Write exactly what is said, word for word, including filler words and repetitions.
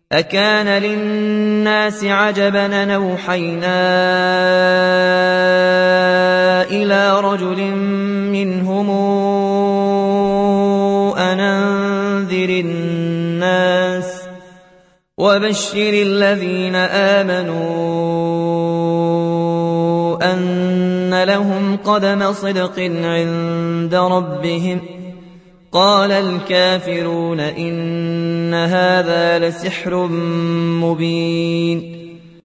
أكان للناس عجبا أن أوحينا إلى رجل منهم أن أنذر الناس وبشر الذين آمنوا أن لهم قدم صدق عند ربهم. قال الكافرون إن هذا لسحر مبين.